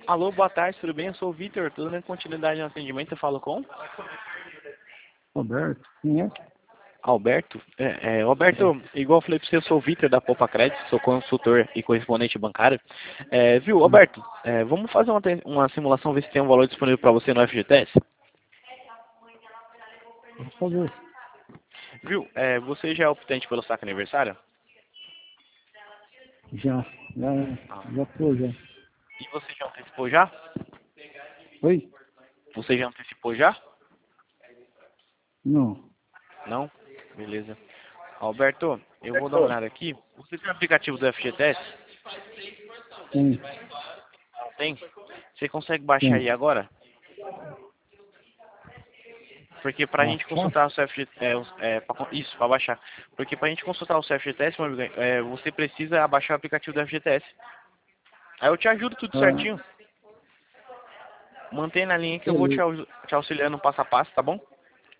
Alô, boa tarde, tudo bem? Eu sou o Vitor, tudo dando continuidade no atendimento, eu falo com? Roberto, quem é? Alberto? Alberto, igual eu falei pra você, eu sou o Vitor da Poupa Crédito, sou consultor e correspondente bancário. Viu, Alberto, vamos fazer uma simulação, ver se tem um valor disponível para você no FGTS? Por favor. Viu, você já é optante pelo saque aniversário? Já, Ah. já tô, já. E você já antecipou já? Oi? Você já antecipou já? Não. Não? Beleza. Alberto, eu vou dar uma olhada aqui. Você tem o aplicativo do FGTS? Tem, Não tem? Você consegue baixar aí tem. agora? Porque para a gente Baixar? consultar o CFGTS, isso, para baixar. Porque para a gente consultar o CFGTS, meu amigo, você precisa baixar o aplicativo do FGTS. Aí eu te ajudo tudo Ah, certinho. Mantém na linha que eu vou beleza. te auxiliando passo a passo, tá bom?